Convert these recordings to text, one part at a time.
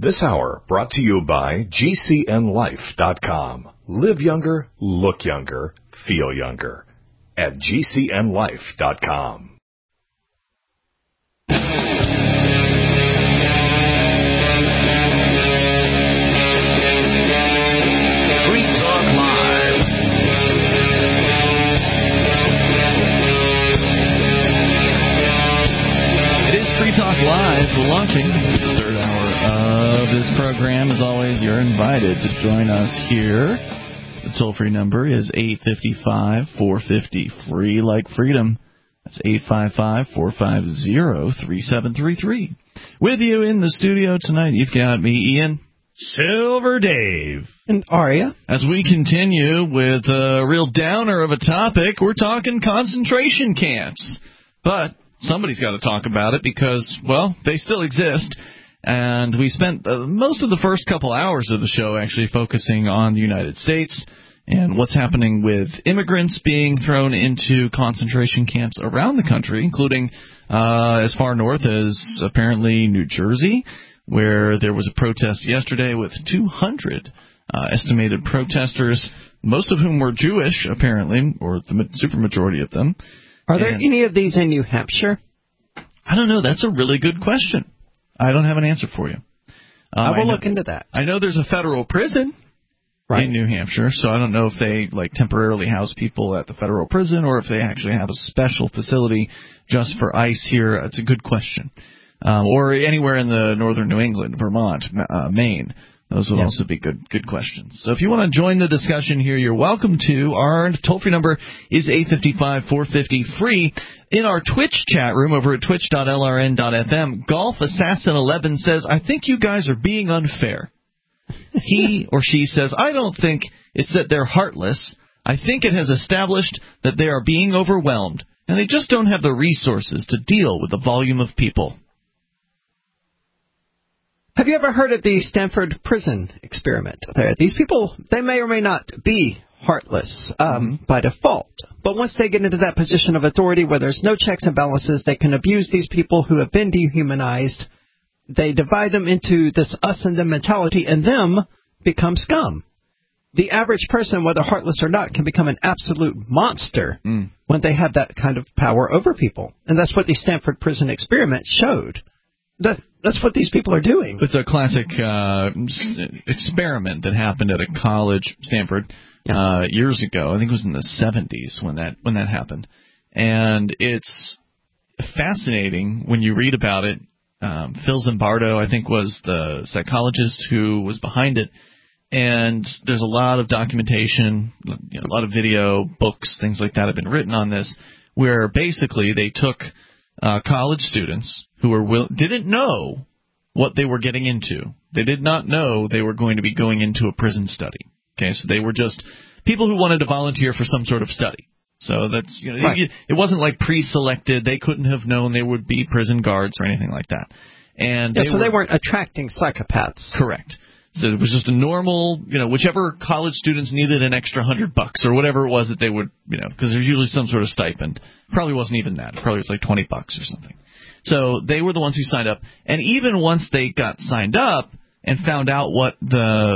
This hour brought to you by GCNLife.com. Live younger, look younger, feel younger. At GCNLife.com. Talk Live. We're launching the third hour of this program. As always, you're invited to join us here. The toll-free number is 855-450-FREE like freedom. That's 855-450-3733. With you in the studio tonight, you've got me, Ian. Silver Dave. And Aria. As we continue with a real downer of a topic, we're talking concentration camps. But somebody's got to talk about it because, well, they still exist. And we spent most of the first couple hours of the show actually focusing on the United States and what's happening with immigrants being thrown into concentration camps around the country, including as far north as apparently New Jersey, where there was a protest yesterday with 200 estimated protesters, most of whom were Jewish, apparently, or the supermajority of them. Are there any of these in New Hampshire? I don't know. That's a really good question. I don't have an answer for you. I will look into that. I know there's a federal prison in New Hampshire, so I don't know if they temporarily house people at the federal prison or if they actually have a special facility just for ICE here. It's a good question. Or anywhere in the northern New England, Vermont, Maine. Those would also be good questions. So if you want to join the discussion here, you're welcome to. Our toll-free number is 855-450-FREE. In our Twitch chat room over at twitch.lrn.fm, Golf Assassin 11 says, I think you guys are being unfair. He or she says, I don't think it's that they're heartless. I think it has established that they are being overwhelmed, and they just don't have the resources to deal with the volume of people. Have you ever heard of the Stanford prison experiment? These people, they may or may not be heartless by default. But once they get into that position of authority where there's no checks and balances, they can abuse these people who have been dehumanized. They divide them into this us and them mentality, and them become scum. The average person, whether heartless or not, can become an absolute monster when they have that kind of power over people. And that's what the Stanford prison experiment showed. That's what these people are doing. It's a classic experiment that happened at a college, Stanford, years ago. I think it was in the 70s when that happened. And it's fascinating when you read about it. Phil Zimbardo, I think, was the psychologist who was behind it. And there's a lot of documentation, a lot of video, books, things like that have been written on this, where basically they took college students who didn't know what they were getting into. They did not know they were going to be going into a prison study. Okay, so they were just people who wanted to volunteer for some sort of study. So that's it wasn't like pre-selected. They couldn't have known they would be prison guards or anything like that. And they weren't attracting psychopaths. Correct. So it was just a normal, whichever college students needed an extra $100 or whatever it was that they would, because there's usually some sort of stipend. Probably wasn't even that. It probably was like $20 or something. So they were the ones who signed up. And even once they got signed up and found out what the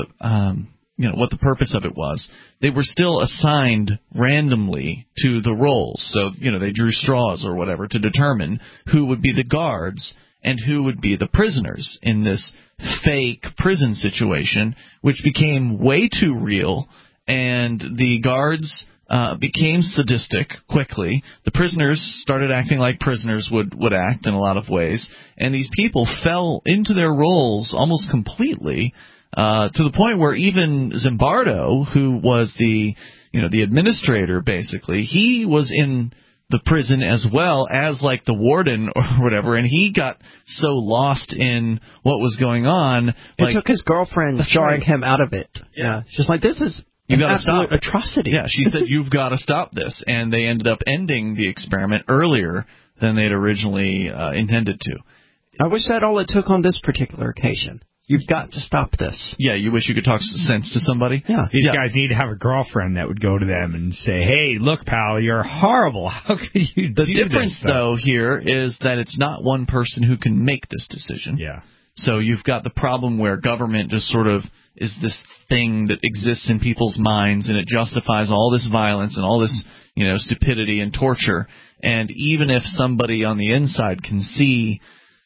purpose of it was, they were still assigned randomly to the roles. So, they drew straws or whatever to determine who would be the guards and who would be the prisoners in this fake prison situation, which became way too real, and the guards became sadistic quickly. The prisoners started acting like prisoners would act in a lot of ways, and these people fell into their roles almost completely, to the point where even Zimbardo, who was the administrator basically, he was in the prison as well as like the warden or whatever, and he got so lost in what was going on. It took his girlfriend jarring him out of it. Yeah. She's like, this is an absolute atrocity. Yeah, she said, you've got to stop this. And they ended up ending the experiment earlier than they'd originally intended to. I wish that all it took on this particular occasion. You've got to stop this. Yeah, you wish you could talk sense to somebody? Yeah. These guys need to have a girlfriend that would go to them and say, hey, look, pal, you're horrible. How could you do this? The difference, though, here is that it's not one person who can make this decision. Yeah. So you've got the problem where government just sort of is this thing that exists in people's minds, and it justifies all this violence and all this, stupidity and torture. And even if somebody on the inside can see,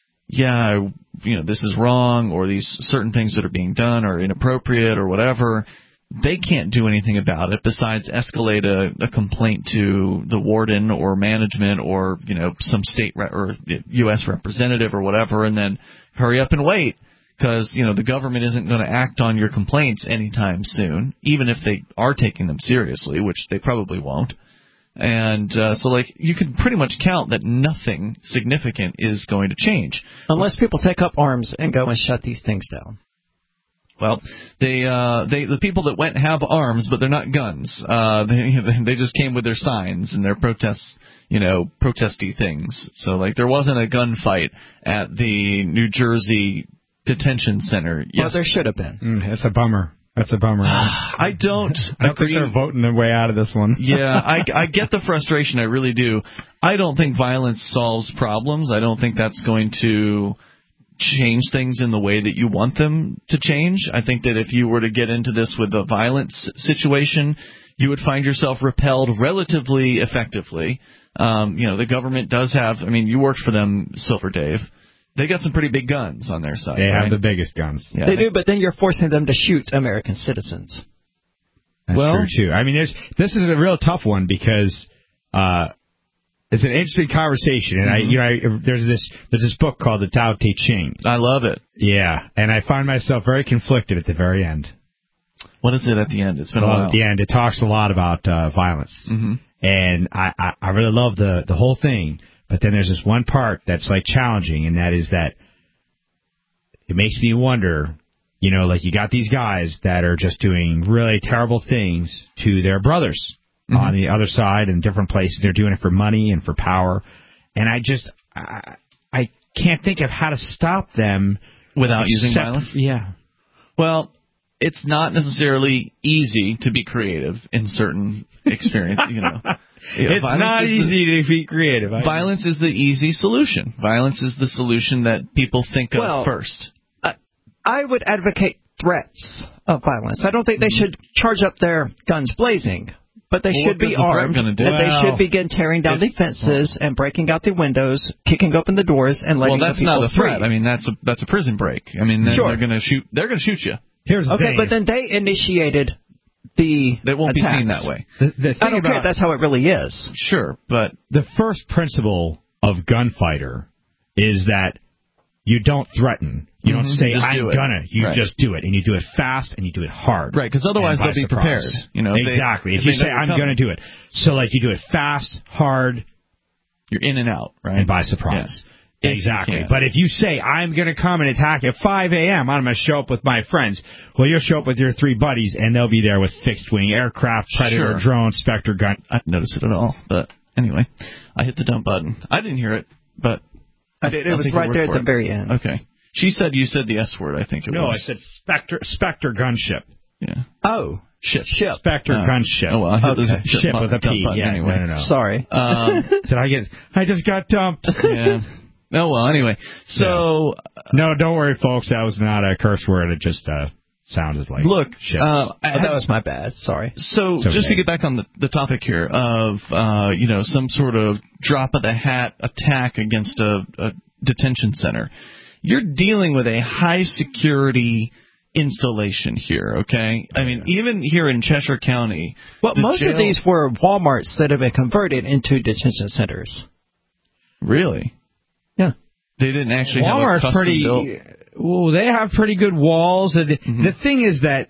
this is wrong, or these certain things that are being done are inappropriate or whatever, they can't do anything about it besides escalate a complaint to the warden or management or, some state or U.S. representative or whatever, and then hurry up and wait, because, the government isn't going to act on your complaints anytime soon, even if they are taking them seriously, which they probably won't. And so you can pretty much count that nothing significant is going to change. Unless people take up arms and go and shut these things down. Well, the people that went have arms, but they're not guns. They just came with their signs and their protesty things. So there wasn't a gunfight at the New Jersey detention center. Well, there should have been. It's a bummer. That's a bummer. I don't think they're voting their way out of this one. Yeah, I get the frustration. I really do. I don't think violence solves problems. I don't think that's going to change things in the way that you want them to change. I think that if you were to get into this with a violence situation, you would find yourself repelled relatively effectively. The government does have, you worked for them, Silver Dave. They got some pretty big guns on their side. They have the biggest guns. Yeah, they do, but then you're forcing them to shoot American citizens. That's true, too. This is a real tough one because it's an interesting conversation, and there's this book called The Tao Te Ching. I love it. Yeah, and I find myself very conflicted at the very end. What is it at the end? It's been a while. At the end, it talks a lot about violence, and I really love the whole thing. But then there's this one part that's challenging, and that is that it makes me wonder. You got these guys that are just doing really terrible things to their brothers. On the other side in different places. They're doing it for money and for power. And I can't think of how to stop them. Without using violence? Yeah. Well, it's not necessarily easy to be creative in certain experience, It's not easy to be creative. Violence is the easy solution. Violence is the solution that people think of first. I would advocate threats of violence. I don't think they should charge up their guns blazing. But they should be armed, and they should begin tearing down the fences and breaking out the windows, kicking open the doors, and letting the people free. Well, that's not a threat. That's a prison break. They're going to shoot. They're going to shoot you. Here's the thing. But then they initiated the They won't attacks. be seen that way. The I don't care. That's how it really is. Sure, but the first principle of gunfighter is that you don't threaten. You don't say, I'm gonna. You just do it. And you do it fast and you do it hard. Right, because otherwise they'll be prepared. Exactly. If you say, I'm going to do it. So, you do it fast, hard. You're in and out, right? And by surprise. Yeah. Exactly. But if you say, I'm going to come and attack at 5 a.m., I'm going to show up with my friends. Well, you'll show up with your 3 buddies, and they'll be there with fixed-wing aircraft, Predator, drone, Spectre gun. I didn't notice it at all. But anyway, I hit the dump button. I didn't hear it, but I did. It was right there at the very end. Okay. You said the S word, I think it was. No, I said Spectre gunship. Yeah. Oh. Ship. Spectre gunship. Oh, well, I hit the ship with a P. Yeah, anyway. No. Sorry. I just got dumped. Yeah. Oh, well, anyway. So. No, don't worry, folks. That was not a curse word. It just sounded like ship. That was my bad. Sorry. So, just to get back on the topic here of, some sort of drop-of-the-hat attack against a detention center. You're dealing with a high-security installation here, okay? Even here in Cheshire County... Well, most of these were Walmarts that have been converted into detention centers. Really? Yeah. They didn't actually Walmart's have a custom built... Well, they have pretty good walls. The thing is that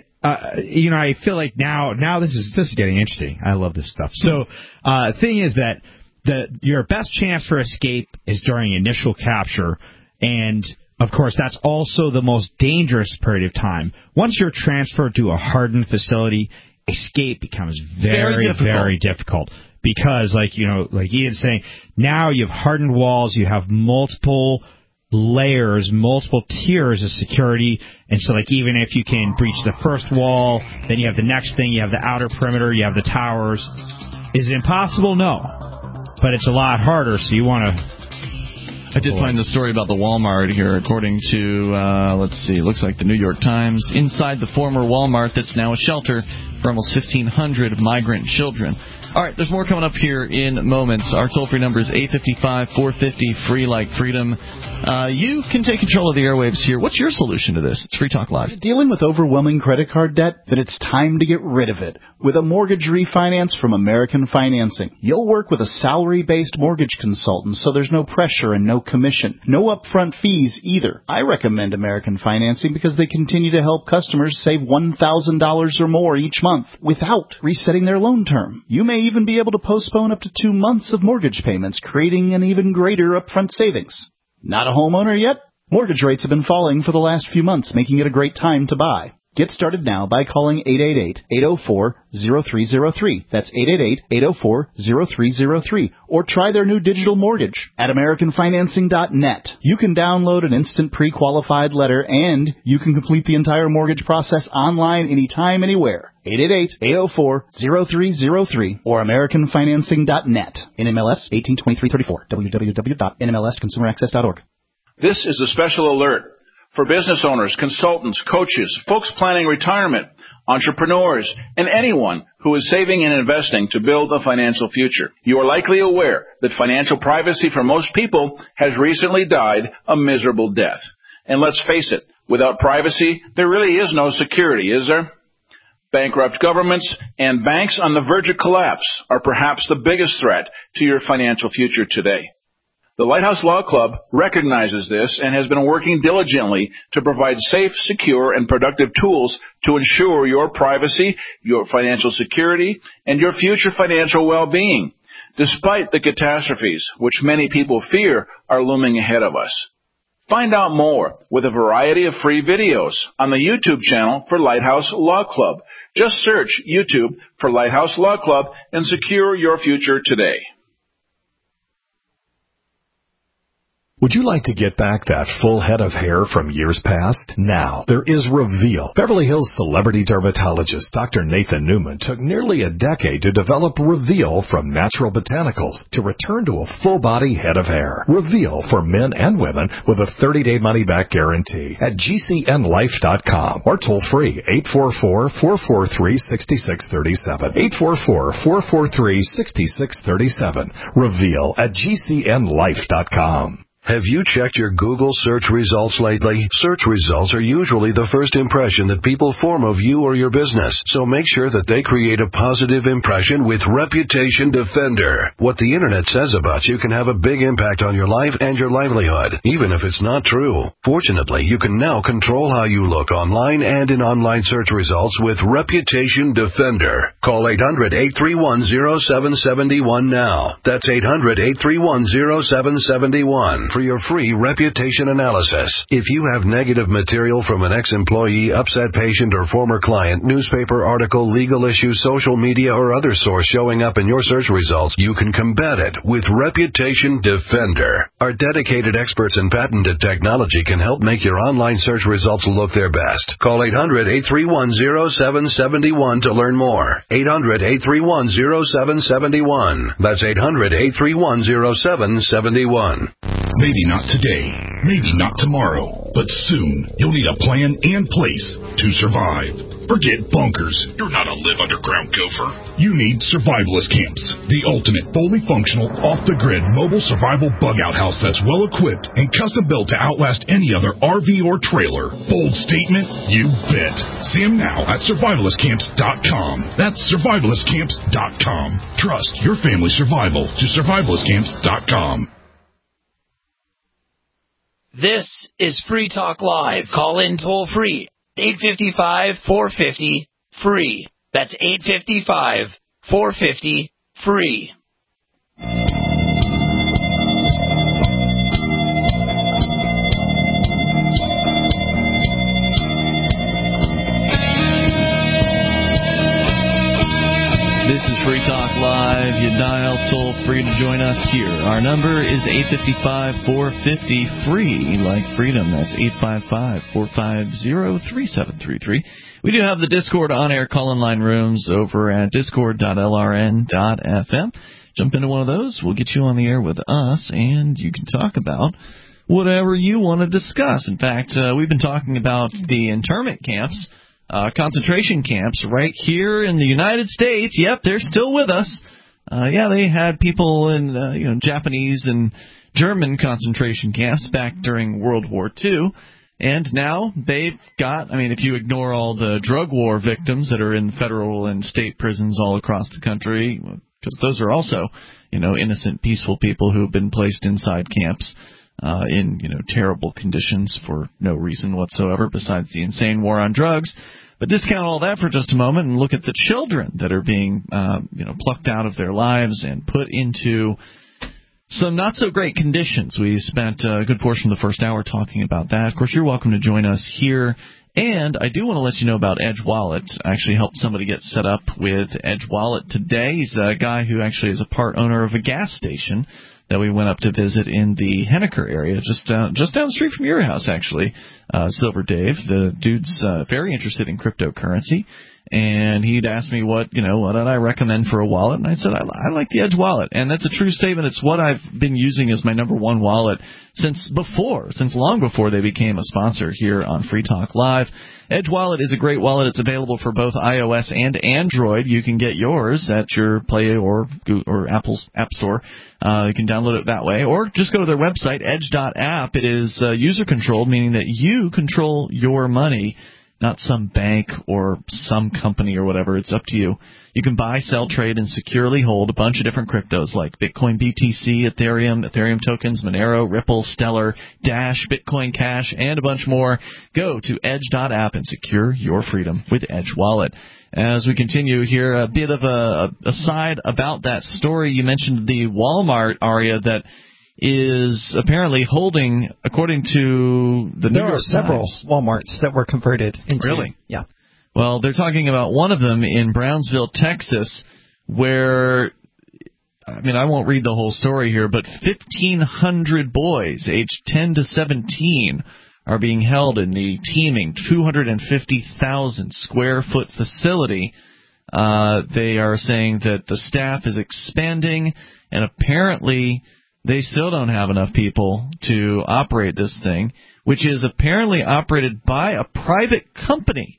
I feel like now this is getting interesting. I love this stuff. So, the thing is that your best chance for escape is during initial capture, and of course that's also the most dangerous period of time. Once you're transferred to a hardened facility, escape becomes very difficult. Because, like Ian's saying, now you have hardened walls, you have multiple layers, multiple tiers of security, and so even if you can breach the first wall, then you have the next thing, you have the outer perimeter, you have the towers. Is it impossible? No. But it's a lot harder, so you want to I did find the story about the Walmart here. According to, let's see, it looks like the New York Times, inside the former Walmart that's now a shelter for almost 1,500 migrant children. All right, there's more coming up here in moments. Our toll-free number is 855-450, free like freedom. You can take control of the airwaves here. What's your solution to this? It's Free Talk Live. Dealing with overwhelming credit card debt? Then it's time to get rid of it. With a mortgage refinance from American Financing. You'll work with a salary-based mortgage consultant, so there's no pressure and no commission. No upfront fees either. I recommend American Financing because they continue to help customers save $1,000 or more each month without resetting their loan term. You may even be able to postpone up to 2 months of mortgage payments, creating an even greater upfront savings. Not a homeowner yet? Mortgage rates have been falling for the last few months, making it a great time to buy. Get started now by calling 888-804-0303. That's 888-804-0303. Or try their new digital mortgage at AmericanFinancing.net. You can download an instant pre-qualified letter, and you can complete the entire mortgage process online anytime, anywhere. 888-804-0303 or AmericanFinancing.net. NMLS 182334. www.nmlsconsumeraccess.org. This is a special alert for business owners, consultants, coaches, folks planning retirement, entrepreneurs, and anyone who is saving and investing to build a financial future. You are likely aware that financial privacy for most people has recently died a miserable death. And let's face it, without privacy, there really is no security, is there? Bankrupt governments and banks on the verge of collapse are perhaps the biggest threat to your financial future today. The Lighthouse Law Club recognizes this and has been working diligently to provide safe, secure, and productive tools to ensure your privacy, your financial security, and your future financial well-being, despite the catastrophes which many people fear are looming ahead of us. Find out more with a variety of free videos on the YouTube channel for Lighthouse Law Club. Just search YouTube for Lighthouse Law Club and secure your future today. Would you like to get back that full head of hair from years past? Now, there is Reveal. Beverly Hills celebrity dermatologist Dr. Nathan Newman took nearly a decade to develop Reveal from natural botanicals to return to a full-body head of hair. Reveal for men and women with a 30-day money-back guarantee at GCNlife.com or toll free 844-443-6637. 844-443-6637. Reveal at GCNlife.com. Have you checked your Google search results lately? Search results are usually the first impression that people form of you or your business, so make sure that they create a positive impression with Reputation Defender. What the Internet says about you can have a big impact on your life and your livelihood, even if it's not true. Fortunately, you can now control how you look online and in online search results with Reputation Defender. Call 800-831-0771 now. That's 800-831-0771. For your free reputation analysis. If you have negative material from an ex-employee, upset patient, or former client, newspaper article, legal issue, social media, or other source showing up in your search results, you can combat it with Reputation Defender. Our dedicated experts in patented technology can help make your online search results look their best. Call 800-831-0771 to learn more. 800-831-0771. That's 800-831-0771. Maybe not today, maybe not tomorrow, but soon you'll need a plan and place to survive. Forget bunkers. You're not a live underground gopher. You need survivalist camps, the ultimate fully functional, off-the-grid mobile survival bug-out house that's well-equipped and custom-built to outlast any other RV or trailer. Bold statement? You bet. See them now at survivalistcamps.com. That's survivalistcamps.com. Trust your family survival to survivalistcamps.com. This is Free Talk Live. Call in toll free. 855-450-FREE. That's 855-450-FREE. This is Free Talk Live. You dial toll free to join us here. Our number is 855-450-FREE, like freedom. That's 855-450-3733. We do have the Discord on-air call-in line rooms over at discord.lrn.fm. Jump into one of those. We'll get you on the air with us, and you can talk about whatever you want to discuss. In fact, we've been talking about the internment camps, concentration camps right here in the United States. Yep, they're still with us. They had people in Japanese and German concentration camps back during World War II. And now they've got, if you ignore all the drug war victims that are in federal and state prisons all across the country, because those are also, innocent, peaceful people who have been placed inside camps in, terrible conditions for no reason whatsoever besides the insane war on drugs. But discount all that for just a moment and look at the children that are being, plucked out of their lives and put into some not-so-great conditions. We spent a good portion of the first hour talking about that. Of course, you're welcome to join us here. And I do want to let you know about Edge Wallet. I actually helped somebody get set up with Edge Wallet today. He's a guy who actually is a part owner of a gas station that we went up to visit in the Henniker area, just down the street from your house, actually. Silver Dave, the dude's very interested in cryptocurrency. And he'd asked me what did I recommend for a wallet, and I said I like the Edge Wallet, and that's a true statement. It's what I've been using as my number one wallet since long before they became a sponsor here on Free Talk Live. Edge Wallet is a great wallet. It's available for both iOS and Android. You can get yours at your Play or Apple's App Store. You can download it that way, or just go to their website, edge.app. It is user-controlled, meaning that you control your money, not some bank or some company or whatever. It's up to you. You can buy, sell, trade, and securely hold a bunch of different cryptos like Bitcoin, BTC, Ethereum tokens, Monero, Ripple, Stellar, Dash, Bitcoin Cash, and a bunch more. Go to edge.app and secure your freedom with Edge Wallet. As we continue here, a bit of a aside about that story. You mentioned the Walmart area that is apparently holding, according to the New York Times. There are several Walmarts that were converted into. Really? Yeah. Well, they're talking about one of them in Brownsville, Texas, where, I won't read the whole story here, but 1,500 boys aged 10 to 17 are being held in the teeming 250,000 square foot facility. They are saying that the staff is expanding, and apparently they still don't have enough people to operate this thing, which is apparently operated by a private company.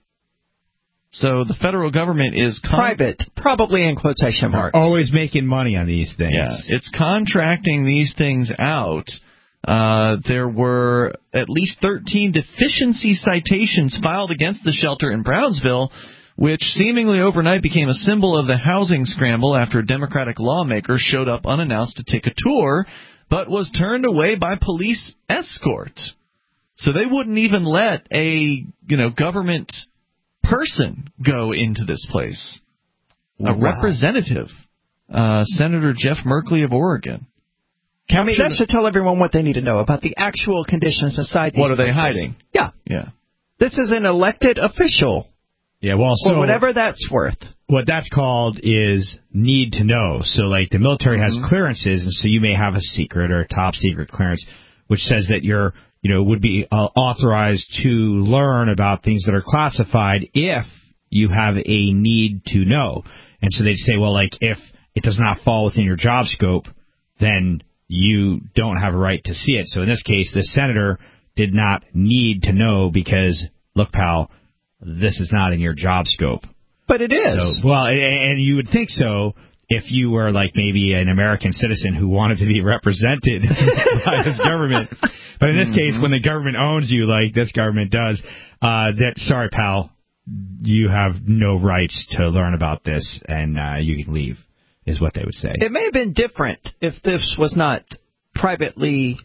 So the federal government is private, probably in quotation marks. Always making money on these things. Yeah, it's contracting these things out. There were at least 13 deficiency citations filed against the shelter in Brownsville, which seemingly overnight became a symbol of the housing scramble after a Democratic lawmaker showed up unannounced to take a tour, but was turned away by police escort. So they wouldn't even let a government person go into this place. A representative, Senator Jeff Merkley of Oregon. That should tell everyone what they need to know about the actual conditions inside these What are they places. hiding? Yeah. This is an elected official. Yeah, well, so whatever that's worth. What that's called is need to know. So, like, the military has clearances, and so you may have a secret or a top secret clearance, which says that you're, would be authorized to learn about things that are classified if you have a need to know. And so they'd say, well, like, if it does not fall within your job scope, then you don't have a right to see it. So in this case, the senator did not need to know because, look, pal, this is not in your job scope. But it is. So, well, and you would think so if you were like maybe an American citizen who wanted to be represented by this government. But in this case, when the government owns you, like this government does, sorry, pal, you have no rights to learn about this, and you can leave, is what they would say. It may have been different if this was not privately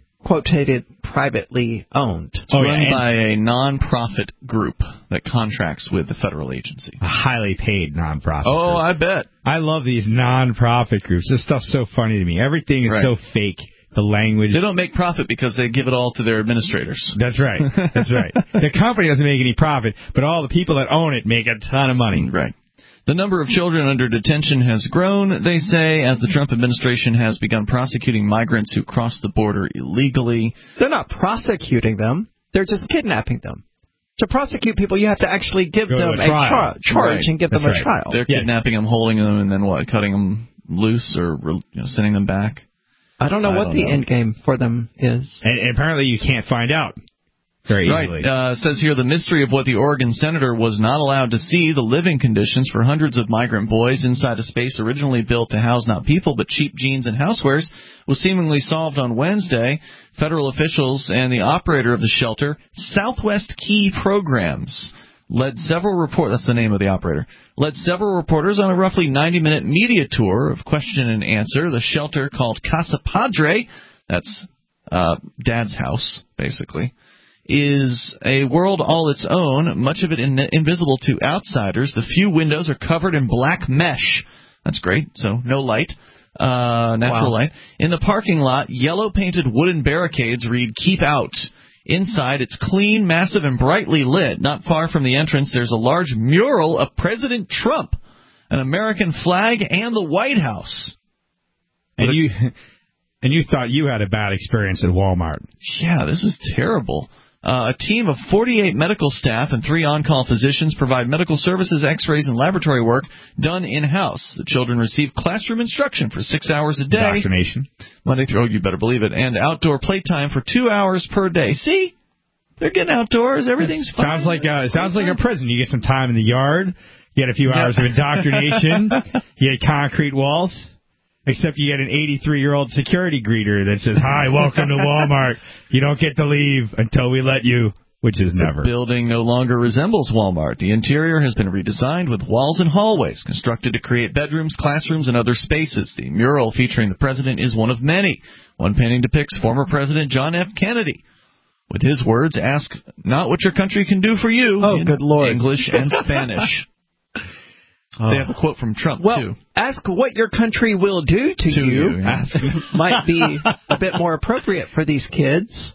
owned. It's run by a non-profit group that contracts with the federal agency. A highly paid non-profit group. I bet. I love these non-profit groups. This stuff's so funny to me. Everything is so fake. The language. They don't make profit because they give it all to their administrators. That's right. That's right. The company doesn't make any profit, but all the people that own it make a ton of money. Right. The number of children under detention has grown, they say, as the Trump administration has begun prosecuting migrants who cross the border illegally. They're not prosecuting them. They're just kidnapping them. To prosecute people, you have to actually give them a charge and give them a trial. They're kidnapping them, holding them, and then cutting them loose or sending them back. I don't know what the end game for them is. And apparently you can't find out very easily. Right. Says here the mystery of what the Oregon senator was not allowed to see, the living conditions for hundreds of migrant boys inside a space originally built to house not people but cheap jeans and housewares, was seemingly solved on Wednesday. Federal officials and the operator of the shelter, Southwest Key Programs, led several reporters on a roughly 90-minute media tour of question and answer. The shelter, called Casa Padre, that's Dad's house, basically, is a world all its own, much of it invisible to outsiders. The few windows are covered in black mesh. That's great, so no light. Natural light. In the parking lot, yellow-painted wooden barricades read, "Keep out." Inside, it's clean, massive, and brightly lit. Not far from the entrance, there's a large mural of President Trump, an American flag, and the White House. And you thought you had a bad experience at Walmart. Yeah, this is terrible. A team of 48 medical staff and 3 on-call physicians provide medical services, x-rays, and laboratory work done in-house. The children receive classroom instruction for 6 hours a day. Indoctrination. Monday through, you better believe it, and outdoor playtime for 2 hours per day. See? They're getting outdoors. Everything's fine. Sounds like a prison. You get some time in the yard. You get a few hours of indoctrination. You get concrete walls. Except you get an 83-year-old security greeter that says, "Hi, welcome to Walmart. You don't get to leave until we let you," which is never. The building no longer resembles Walmart. The interior has been redesigned with walls and hallways constructed to create bedrooms, classrooms, and other spaces. The mural featuring the president is one of many. One painting depicts former President John F. Kennedy. With his words, "Ask not what your country can do for you," in good Lord. English and Spanish. They have a quote from Trump, too. Ask what your country will do to you. Yeah. Might be a bit more appropriate for these kids.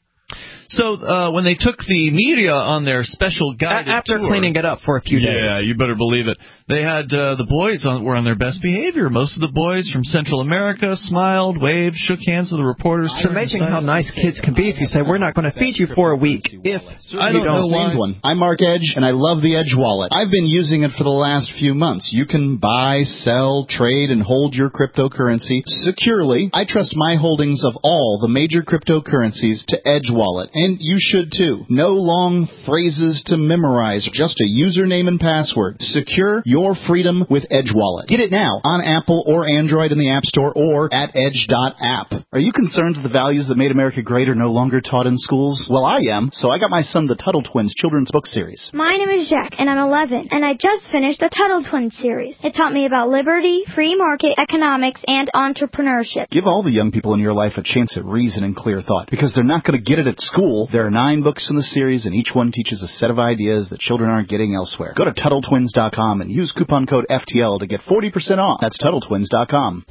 So when they took the media on their special guided after tour, cleaning it up for a few days. Yeah, you better believe it. They had the boys were on their best behavior. Most of the boys from Central America smiled, waved, shook hands with the reporters. It's amazing how nice kids can be if you say, "We're not going to feed you for a week." I don't know why. I'm Mark Edge, and I love the Edge wallet. I've been using it for the last few months. You can buy, sell, trade, and hold your cryptocurrency securely. I trust my holdings of all the major cryptocurrencies to Edge Wallet, and you should too. No long phrases to memorize, just a username and password. Secure your freedom with Edge Wallet. Get it now on Apple or Android in the App Store or at edge.app. Are you concerned that the values that made America great are no longer taught in schools? Well, I am, so I got my son the Tuttle Twins children's book series. My name is Jack, and I'm 11, and I just finished the Tuttle Twins series. It taught me about liberty, free market economics, and entrepreneurship. Give all the young people in your life a chance at reason and clear thought, because they're not going to get it at school. There are 9 books in the series, and each one teaches a set of ideas that children aren't getting elsewhere. Go to TuttleTwins.com and use coupon code FTL to get 40% off. That's TuttleTwins.com.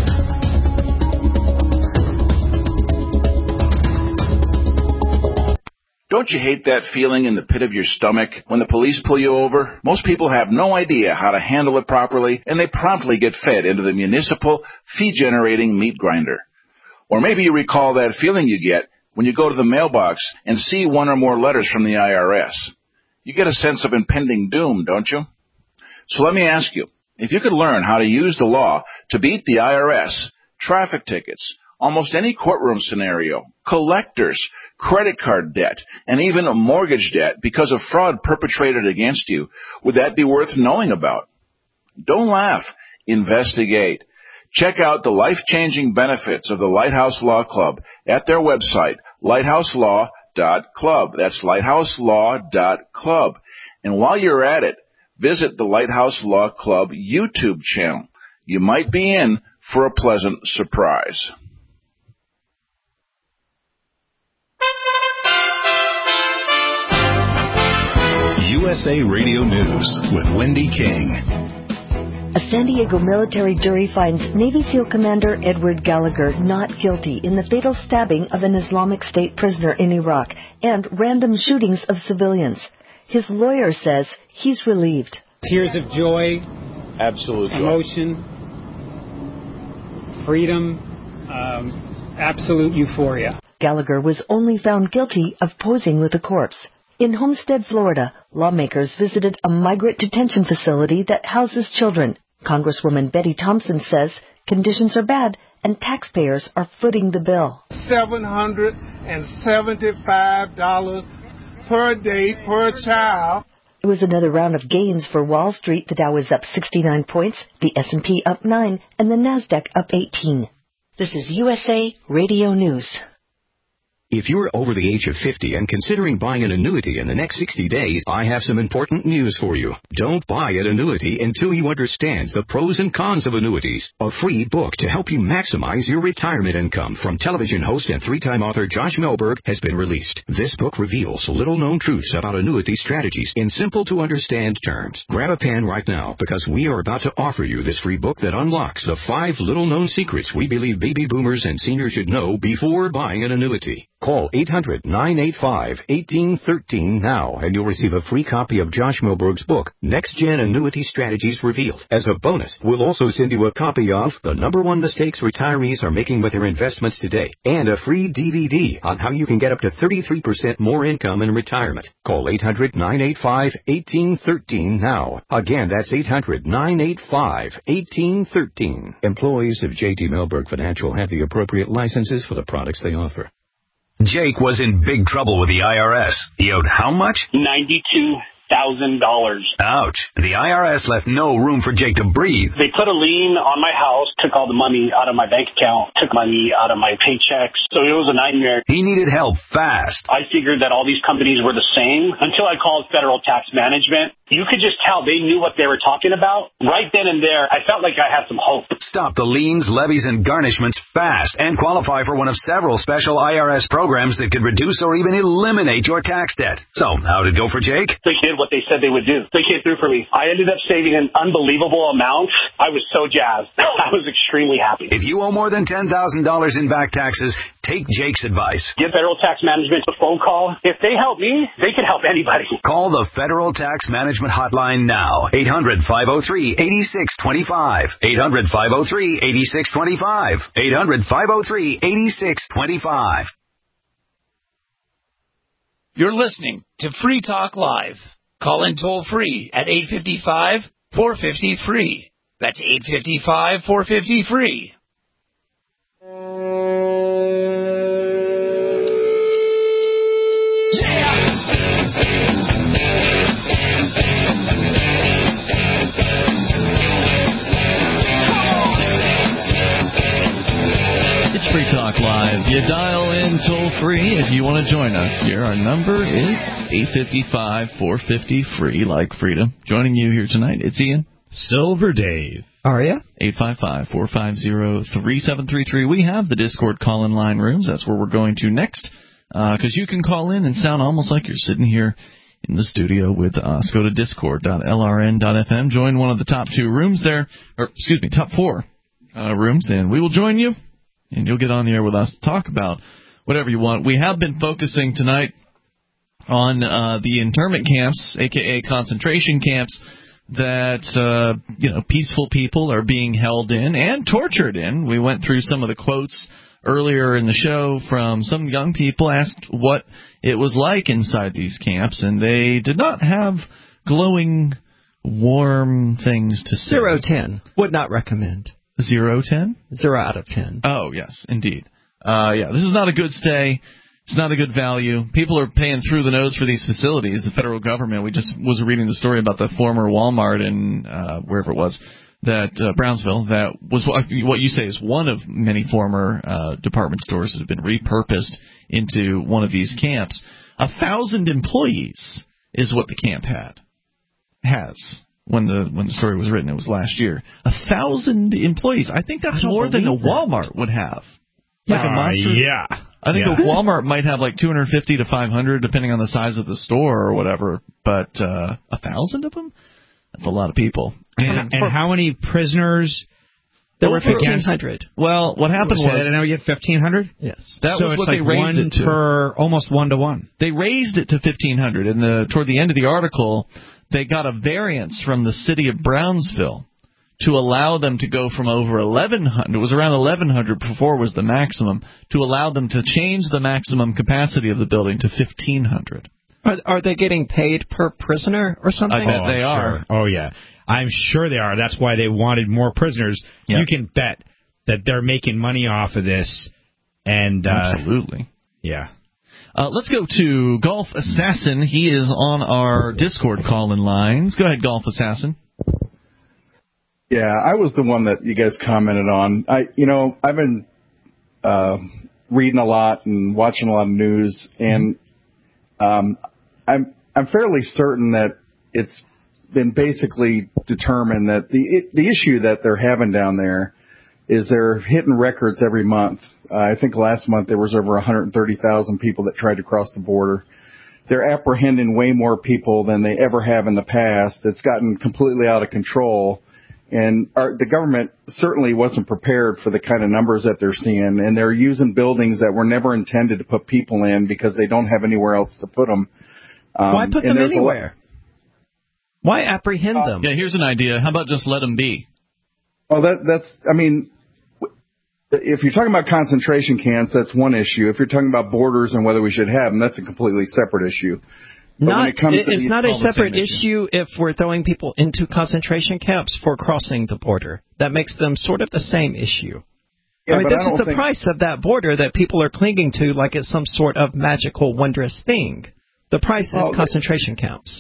Don't you hate that feeling in the pit of your stomach when the police pull you over? Most people have no idea how to handle it properly, and they promptly get fed into the municipal fee-generating meat grinder. Or maybe you recall that feeling you get when you go to the mailbox and see one or more letters from the IRS. You get a sense of impending doom, don't you? So let me ask you, if you could learn how to use the law to beat the IRS, traffic tickets, almost any courtroom scenario, collectors, credit card debt, and even a mortgage debt because of fraud perpetrated against you, would that be worth knowing about? Don't laugh. Investigate. Check out the life-changing benefits of the Lighthouse Law Club at their website, lighthouselaw.club. That's lighthouselaw.club. And while you're at it, visit the Lighthouse Law Club YouTube channel. You might be in for a pleasant surprise. USA Radio News with Wendy King. A San Diego military jury finds Navy SEAL Commander Edward Gallagher not guilty in the fatal stabbing of an Islamic State prisoner in Iraq and random shootings of civilians. His lawyer says he's relieved. Tears of joy, absolute emotion, freedom, absolute euphoria. Gallagher was only found guilty of posing with a corpse. In Homestead, Florida, lawmakers visited a migrant detention facility that houses children. Congresswoman Betty Thompson says conditions are bad and taxpayers are footing the bill. $775 per day per child. It was another round of gains for Wall Street. The Dow was up 69 points, the S&P up 9, and the Nasdaq up 18. This is USA Radio News. If you're over the age of 50 and considering buying an annuity in the next 60 days, I have some important news for you. Don't buy an annuity until you understand the pros and cons of annuities. A free book to help you maximize your retirement income from television host and three-time author Josh Melberg has been released. This book reveals little-known truths about annuity strategies in simple-to-understand terms. Grab a pen right now because we are about to offer you this free book that unlocks the 5 little-known secrets we believe baby boomers and seniors should know before buying an annuity. Call 800-985-1813 now, and you'll receive a free copy of Josh Melberg's book, Next Gen Annuity Strategies Revealed. As a bonus, we'll also send you a copy of The #1 Mistakes Retirees Are Making with Their Investments Today, and a free DVD on how you can get up to 33% more income in retirement. Call 800-985-1813 now. Again, that's 800-985-1813. Employees of J.D. Melberg Financial have the appropriate licenses for the products they offer. Jake was in big trouble with the IRS. He owed how much? $92,000. Ouch. The IRS left no room for Jake to breathe. They put a lien on my house, took all the money out of my bank account, took money out of my paychecks. So it was a nightmare. He needed help fast. I figured that all these companies were the same until I called Federal Tax Management. You could just tell they knew what they were talking about. Right then and there, I felt like I had some hope. Stop the liens, levies, and garnishments fast and qualify for one of several special IRS programs that could reduce or even eliminate your tax debt. So, how did it go for Jake? They did what they said they would do. They came through for me. I ended up saving an unbelievable amount. I was so jazzed. I was extremely happy. If you owe more than $10,000 in back taxes, take Jake's advice. Give Federal Tax Management a phone call. If they help me, they can help anybody. Call the Federal Tax Management Hotline now. 800-503-8625. 800-503-8625. 800-503-8625. You're listening to Free Talk Live. Call in toll free at 855-450-FREE. That's 855-450-FREE. It's Free Talk Live. You dial in toll-free if you want to join us here. Our number is 855-450-FREE, like freedom. Joining you here tonight, it's Ian. Silver Dave. Aria? 855-450-3733. We have the Discord call-in line rooms. That's where we're going to next, because you can call in and sound almost like you're sitting here in the studio with us. Go to discord.lrn.fm. Join one of the top 2 rooms there, or excuse me, top 4 rooms, and we will join you. And you'll get on the air with us to talk about whatever you want. We have been focusing tonight on the internment camps, a.k.a. concentration camps, that peaceful people are being held in and tortured in. We went through some of the quotes earlier in the show from some young people, asked what it was like inside these camps, and they did not have glowing, warm things to say. 0-10. Would not recommend. 0-10? 0 out of 10. Oh, yes, indeed. This is not a good stay. It's not a good value. People are paying through the nose for these facilities. The federal government, we just was reading the story about the former Walmart in wherever it was, that Brownsville, that was what you say is one of many former department stores that have been repurposed into one of these camps. 1,000 employees is what the camp has. When the story was written, it was last year. 1,000 employees. I think that's more than a Walmart would have. Like a monster. Yeah. I think a Walmart might have like 250 to 500, depending on the size of the store or whatever. But 1,000 of them? That's a lot of people. And how many prisoners? There were 1,500. Well, what happened was... Did I know you get 1,500? Yes. That was what they raised it to. Per almost 1-to-1. They raised it to 1,500. And toward the end of the article, they got a variance from the city of Brownsville to allow them to go from over 1,100. It was around 1,100 before was the maximum, to allow them to change the maximum capacity of the building to 1,500. Are they getting paid per prisoner or something? I bet they are. Sure. Oh, yeah. I'm sure they are. That's why they wanted more prisoners. Yep. You can bet that they're making money off of this. And absolutely. Yeah. Let's go to Golf Assassin. He is on our Discord call-in lines. Go ahead, Golf Assassin. Yeah, I was the one that you guys commented on. I've been reading a lot and watching a lot of news, and I'm fairly certain that it's been basically determined that the issue that they're having down there is they're hitting records every month. I think last month there was over 130,000 people that tried to cross the border. They're apprehending way more people than they ever have in the past. It's gotten completely out of control. And the government certainly wasn't prepared for the kind of numbers that they're seeing. And they're using buildings that were never intended to put people in because they don't have anywhere else to put them. Why put them anywhere? Why apprehend them? Yeah, here's an idea. How about just let them be? Well, if you're talking about concentration camps, that's one issue. If you're talking about borders and whether we should have them, that's a completely separate issue. It's not a separate issue if we're throwing people into concentration camps for crossing the border. That makes them sort of the same issue. Yeah, this is the price of that border that people are clinging to like it's some sort of magical, wondrous thing. The price is concentration camps.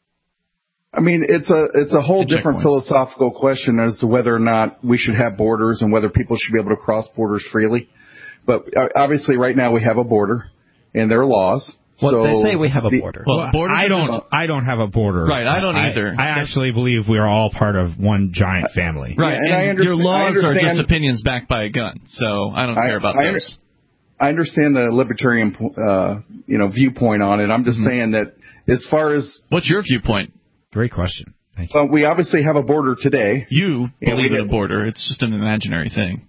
I mean, it's a whole different philosophical question as to whether or not we should have borders and whether people should be able to cross borders freely. But obviously, right now we have a border, and there are laws. They say we have a border. Well, I don't have a border. Right, I don't either. I actually believe we are all part of one giant family. Right, and your laws are just opinions backed by a gun, so I don't care about those. I understand the libertarian, viewpoint on it. I'm just saying that as far as what's your viewpoint? Great question. Thank you. Well, we obviously have a border today. You believe in a border. It's just an imaginary thing.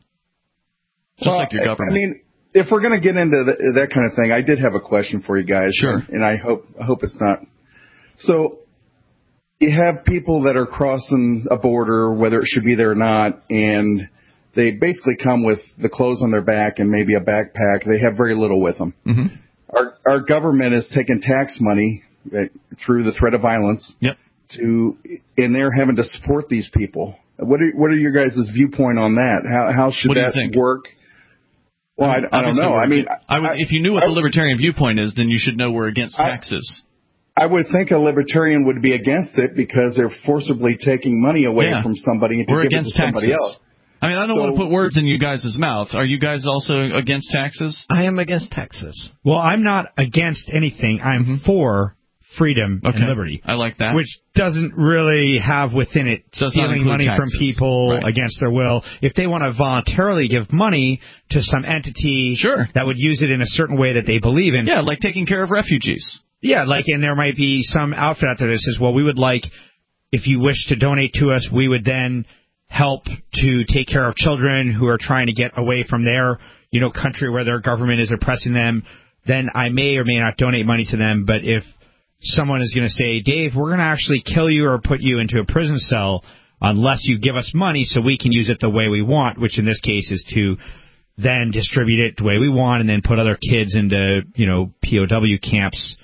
Just like your government. I mean, if we're going to get into that kind of thing, I did have a question for you guys. Sure. And I hope it's not. So you have people that are crossing a border, whether it should be there or not, and they basically come with the clothes on their back and maybe a backpack. They have very little with them. Mm-hmm. Our government is taking tax money through the threat of violence. Yep. And they're having to support these people. What are your guys' viewpoint on that? How should that work? Well, I don't know. I mean, if you knew what the libertarian viewpoint is, then you should know we're against taxes. I would think a libertarian would be against it because they're forcibly taking money away from somebody to give it to somebody else. I mean, I don't want to put words in you guys' mouth. Are you guys also against taxes? I am against taxes. Well, I'm not against anything. I'm for freedom and liberty. I like that. Which doesn't really have within it stealing money from people against their will. If they want to voluntarily give money to some entity that would use it in a certain way that they believe in. Yeah, like taking care of refugees. Yeah, and there might be some outfit out there that says, well, we would like, if you wish to donate to us, we would then help to take care of children who are trying to get away from their, country where their government is oppressing them. Then I may or may not donate money to them, but if someone is going to say, Dave, we're going to actually kill you or put you into a prison cell unless you give us money so we can use it the way we want, which in this case is to then distribute it the way we want and then put other kids into, POW camps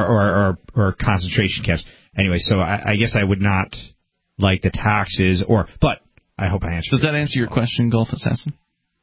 or concentration camps. Anyway, so I guess I would not like the taxes but I hope I answered. Does that answer your question, Golf Assassin?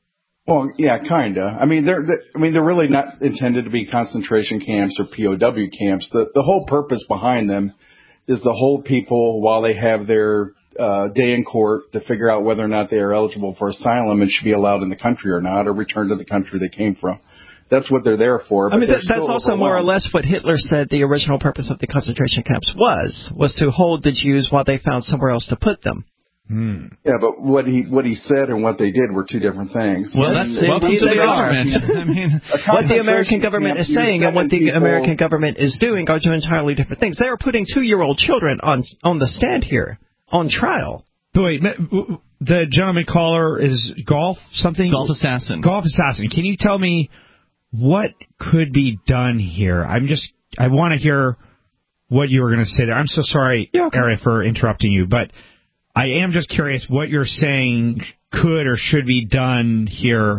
Well, yeah, kind of. I mean, they're really not intended to be concentration camps or POW camps. The whole purpose behind them is to hold people while they have their day in court to figure out whether or not they are eligible for asylum and should be allowed in the country or not, or return to the country they came from. That's what they're there for. I mean, that's also more or less what Hitler said the original purpose of the concentration camps was to hold the Jews while they found somewhere else to put them. Yeah, but what he said and what they did were two different things. Well, that's welcome to the government. I mean, what the American government is saying and what the American government is doing are two entirely different things. They are putting 2-year-old children on the stand here, on trial. But wait, the gentleman caller is Golf Assassin. Golf Assassin. Can you tell me what could be done here? I want to hear what you were going to say there. I'm so sorry, Ari, for interrupting you, but I am just curious what you're saying could or should be done here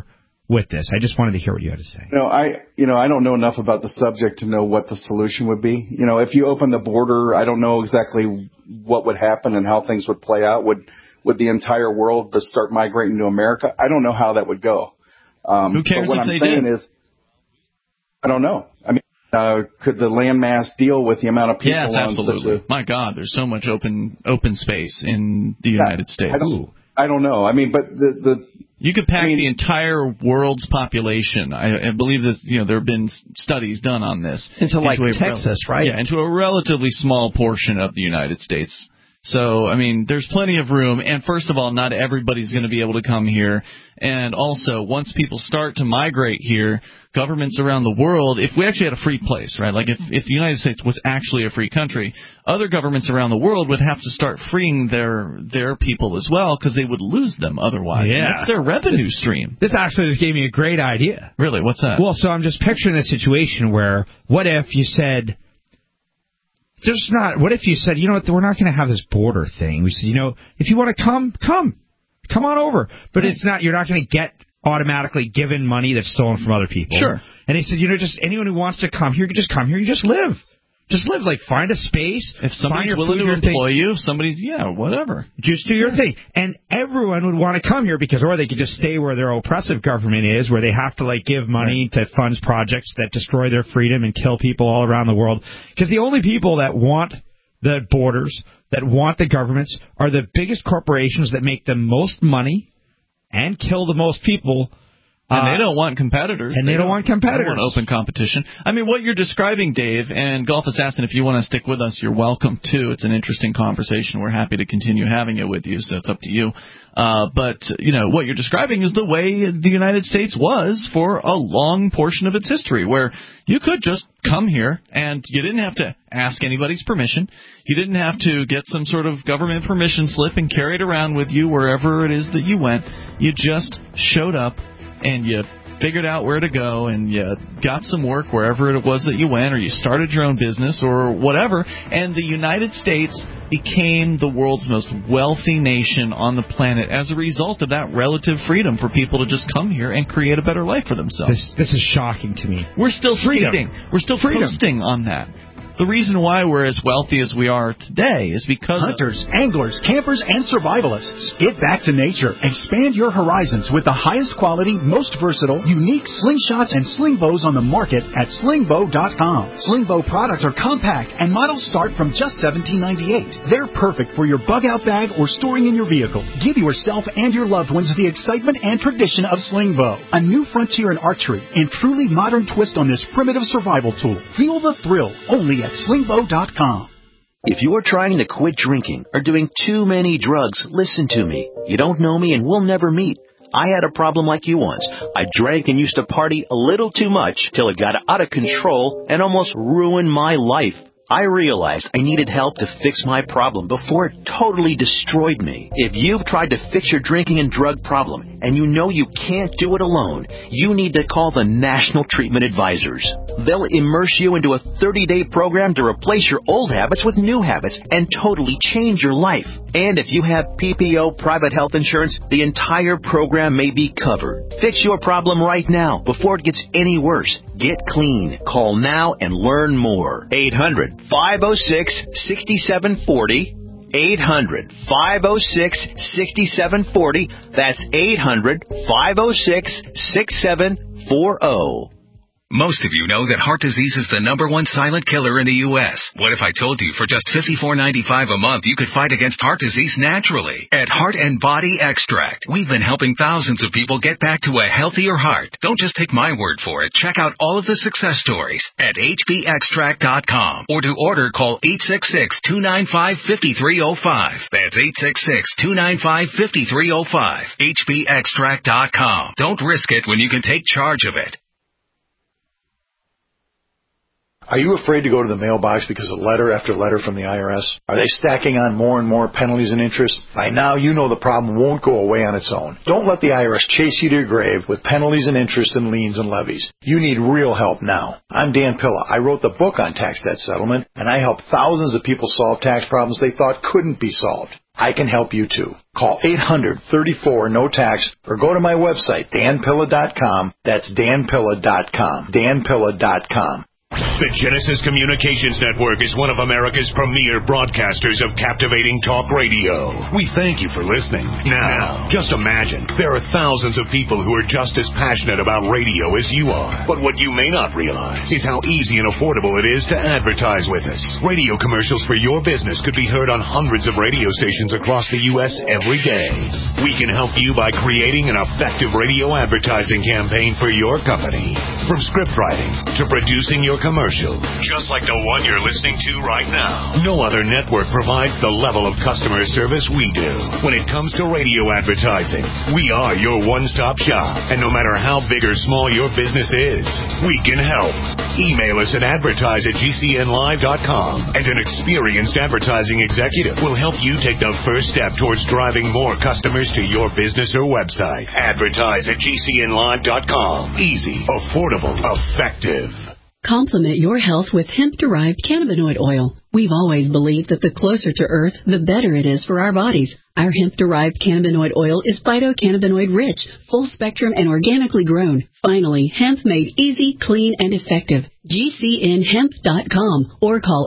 with this? I just wanted to hear what you had to say. I don't know enough about the subject to know what the solution would be. If you open the border, I don't know exactly what would happen and how things would play out. Would the entire world just start migrating to America? I don't know how that would go. Who cares but what if I'm they saying did? is, I don't know. I mean, could the landmass deal with the amount of people? Yes, absolutely. My God, there's so much open space in the United States. I don't know. I mean, but you could pack the entire world's population. I believe that there have been studies done on this into Texas, right? Yeah, into a relatively small portion of the United States. So, I mean, there's plenty of room. And first of all, not everybody's going to be able to come here. And also, once people start to migrate here, governments around the world, if we actually had a free place, right, like if the United States was actually a free country, other governments around the world would have to start freeing their people as well, because they would lose them otherwise. Yeah. And that's their revenue stream. This actually just gave me a great idea. Really? What's that? Well, so I'm just picturing a situation where, what if you said, what if you said, you know what, we're not going to have this border thing. We said, if you want to come on over. But it's not, you're not going to get automatically given money that's stolen from other people. Sure. And they said, just anyone who wants to come here, you can just come here, you just live. Just live, find a space. If somebody's willing to employ you, if somebody's, whatever. Just do your thing. And everyone would want to come here or they could just stay where their oppressive government is, where they have to, give money to fund projects that destroy their freedom and kill people all around the world. Because the only people that want the borders, that want the governments, are the biggest corporations that make the most money and kill the most people. And they don't want competitors. They don't want competitors. They don't want open competition. I mean, what you're describing, Dave, and Golf Assassin, if you want to stick with us, you're welcome, too. It's an interesting conversation. We're happy to continue having it with you, so it's up to you. But what you're describing is the way the United States was for a long portion of its history, where you could just come here and you didn't have to ask anybody's permission. You didn't have to get some sort of government permission slip and carry it around with you wherever it is that you went. You just showed up and you figured out where to go, and you got some work wherever it was that you went, or you started your own business or whatever, and the United States became the world's most wealthy nation on the planet as a result of that relative freedom for people to just come here and create a better life for themselves. This is shocking to me. We're still skating. We're still coasting on that. The reason why we're as wealthy as we are today is because hunters, anglers, campers, and survivalists. Get back to nature. Expand your horizons with the highest quality, most versatile, unique slingshots and sling bows on the market at slingbow.com. Slingbow products are compact and models start from just $17.98. They're perfect for your bug out bag or storing in your vehicle. Give yourself and your loved ones the excitement and tradition of Slingbow, a new frontier in archery and truly modern twist on this primitive survival tool. Feel the thrill only at slingbow.com. If you're trying to quit drinking or doing too many drugs, listen to me. You don't know me and we'll never meet. I had a problem like you once. I drank and used to party a little too much till it got out of control and almost ruined my life. I realized I needed help to fix my problem before it totally destroyed me. If you've tried to fix your drinking and drug problem and you know you can't do it alone, you need to call the National Treatment Advisors. They'll immerse you into a 30-day program to replace your old habits with new habits and totally change your life. And if you have PPO private health insurance, the entire program may be covered. Fix your problem right now before it gets any worse. Get clean. Call now and learn more. 800-506-6740. 800-506-6740. That's 800-506-6740. Most of you know that heart disease is the #1 silent killer in the U.S. What if I told you for just $54.95 a month you could fight against heart disease naturally? At Heart and Body Extract, we've been helping thousands of people get back to a healthier heart. Don't just take my word for it. Check out all of the success stories at hbextract.com. Or to order, call 866-295-5305. That's 866-295-5305. hbextract.com. Don't risk it when you can take charge of it. Are you afraid to go to the mailbox because of letter after letter from the IRS? Are they stacking on more and more penalties and interest? By now, you know the problem won't go away on its own. Don't let the IRS chase you to your grave with penalties and interest and liens and levies. You need real help now. I'm Dan Pilla. I wrote the book on tax debt settlement, and I help thousands of people solve tax problems they thought couldn't be solved. I can help you too. Call 800-34-NO-TAX or go to my website, danpilla.com. That's danpilla.com. danpilla.com. The Genesis Communications Network is one of America's premier broadcasters of captivating talk radio. We thank you for listening. Now, just imagine, there are thousands of people who are just as passionate about radio as you are. But what you may not realize is how easy and affordable it is to advertise with us. Radio commercials for your business could be heard on hundreds of radio stations across the U.S. every day. We can help you by creating an effective radio advertising campaign for your company. From script writing to producing your commercial, just like the one you're listening to right now. No other network provides the level of customer service we do. When it comes to radio advertising, we are your one-stop shop. And no matter how big or small your business is, we can help. Email us at advertise@gcnlive.com, and an experienced advertising executive will help you take the first step towards driving more customers to your business or website. Advertise@gcnlive.com. Easy, affordable, effective. Complement your health with hemp-derived cannabinoid oil. We've always believed that the closer to Earth, the better it is for our bodies. Our hemp-derived cannabinoid oil is phytocannabinoid-rich, full-spectrum, and organically grown. Finally, hemp made easy, clean, and effective. GCNhemp.com or call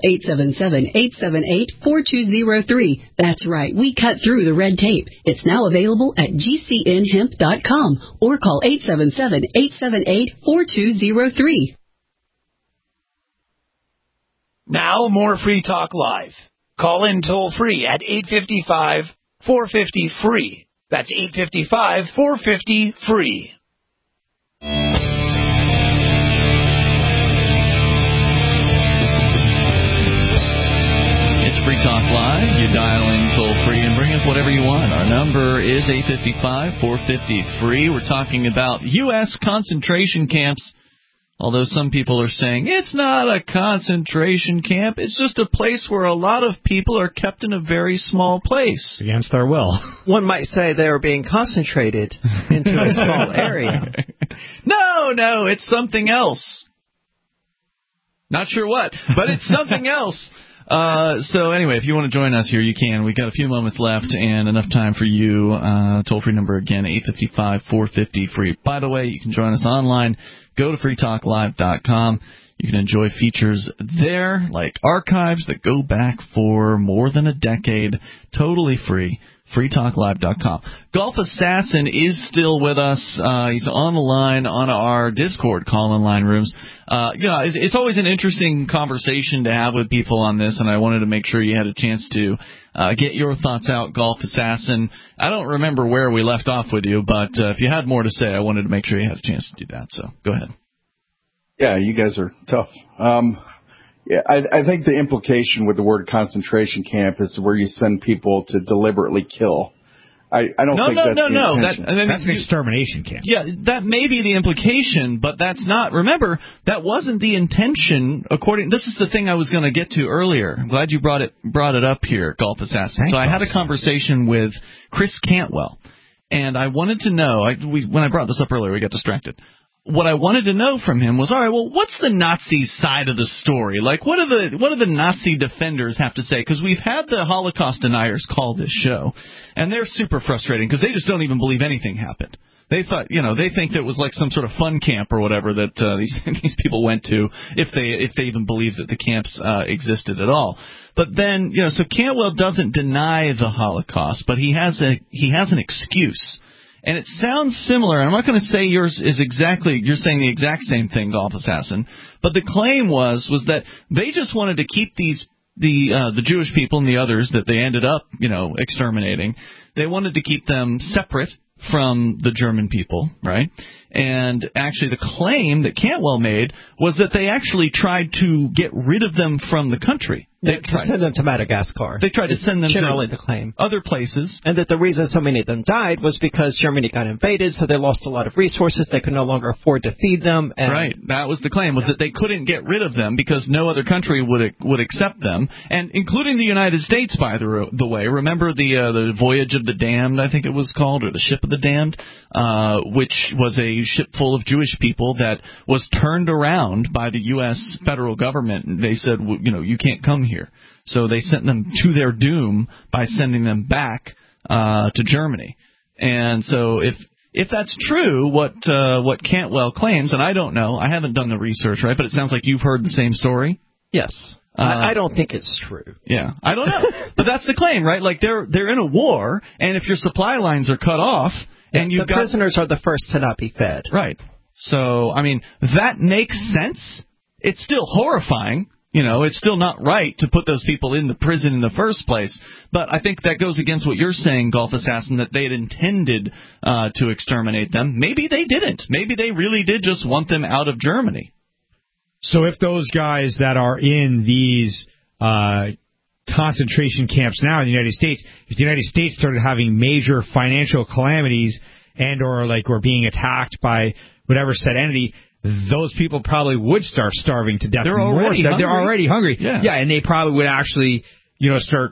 877-878-4203. That's right, we cut through the red tape. It's now available at GCNhemp.com or call 877-878-4203. Now, more Free Talk Live. Call in toll-free at 855-450-FREE. That's 855-450-FREE. It's Free Talk Live. You dial in toll-free and bring us whatever you want. Our number is 855-450-FREE. We're talking about U.S. concentration camps. Although some people are saying it's not a concentration camp, it's just a place where a lot of people are kept in a very small place. Against our will. One might say they are being concentrated into a small area. No, it's something else. Not sure what, but it's something else. So anyway, if you want to join us here, you can. We've got a few moments left and enough time for you. Toll-free number again, 855-450-FREE. By the way, you can join us online. Go to freetalklive.com. You can enjoy features there, like archives that go back for more than a decade, totally free. freetalklive.com. Golf Assassin is still with us. He's on the line on our Discord call-in line rooms. It's always an interesting conversation to have with people on this, and I wanted to make sure you had a chance to get your thoughts out, Golf Assassin. I don't remember where we left off with you, but if you had more to say, I wanted to make sure you had a chance to do that. So go ahead. Yeah, you guys are tough. Yeah, I think the implication with the word concentration camp is where you send people to deliberately kill. I don't think that's the intention. That's an extermination camp. Yeah, that may be the implication, but that's not. Remember, that wasn't the intention. This is the thing I was going to get to earlier. I'm glad you brought it up here, Golf Assassin. Thanks, so I had a conversation with Chris Cantwell, and I wanted to know. When I brought this up earlier, we got distracted. What I wanted to know from him was, all right, well, what's the Nazi side of the story? Like, what do the Nazi defenders have to say? Because we've had the Holocaust deniers call this show, and they're super frustrating because they just don't even believe anything happened. They thought, they think that it was like some sort of fun camp or whatever that these people went to, if they even believe that the camps existed at all. But then, so Cantwell doesn't deny the Holocaust, but he has an excuse. And it sounds similar. I'm not going to say yours is exactly. You're saying the exact same thing, Golf Assassin. But the claim was that they just wanted to keep the Jewish people and the others that they ended up, exterminating. They wanted to keep them separate from the German people, right? And actually, the claim that Cantwell made was that they actually tried to get rid of them from the country. They send them to Madagascar. They tried to send them generally to the claim. Other places. And that the reason so many of them died was because Germany got invaded, so they lost a lot of resources. They could no longer afford to feed them. And right. That was the claim, was that they couldn't get rid of them because no other country would accept them, and including the United States, by the way. Remember the Voyage of the Damned, I think it was called, or the Ship of the Damned, which was a ship full of Jewish people that was turned around by the U.S. federal government, and they said, you can't come here. So they sent them to their doom by sending them back to Germany. And so if that's true, what Cantwell claims, and I don't know, I haven't done the research, right? But it sounds like you've heard the same story. Yes. I don't think it's true. Yeah, I don't know. But that's the claim, right? Like they're in a war, and if your supply lines are cut off, and you've got prisoners are the first to not be fed. Right. So, I mean, that makes sense. It's still horrifying. You know, it's still not right to put those people in the prison in the first place. But I think that goes against what you're saying, Golf Assassin, that they had intended to exterminate them. Maybe they didn't. Maybe they really did just want them out of Germany. So if those guys that are in these concentration camps now in the United States, if the United States started having major financial calamities and or were being attacked by whatever said entity, those people probably would start starving to death. They're already hungry. They're already hungry. Yeah, and they probably would actually, start,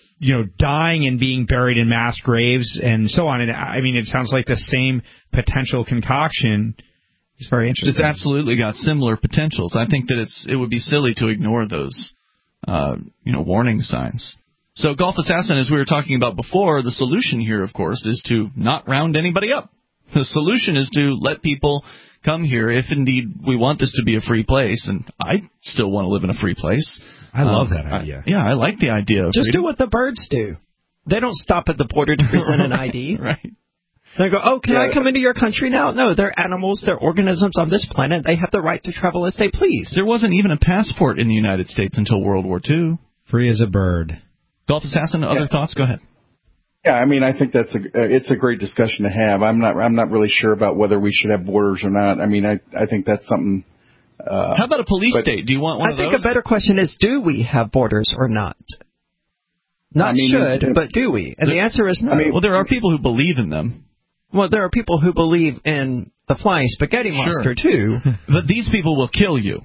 dying and being buried in mass graves and so on. And I mean, it sounds like the same potential concoction. It's very interesting. It's absolutely got similar potentials. I think that it would be silly to ignore those, warning signs. So, Golf Assassin, as we were talking about before, the solution here, of course, is to not round anybody up. The solution is to let people come here if indeed we want this to be a free place, and I still want to live in a free place. I love that idea. I like the idea of just freedom. do what the birds do. They don't stop at the border to present an ID. Right. They go, can I come into your country now? No, they're animals, they're organisms on this planet. They have the right to travel as they please. There wasn't even a passport in the United States until World War II. Free as a bird. Golf Assassin, other thoughts? Go ahead. Yeah, I mean, I think it's a great discussion to have. I'm not really sure about whether we should have borders or not. I mean, I think that's something. How about a police state? Do you want one of those? I think a better question is, do we have borders or not? Not should, but do we? And the answer is no. I mean, well, there are people who believe in them. Well, there are people who believe in the flying spaghetti monster, too. But these people will kill you.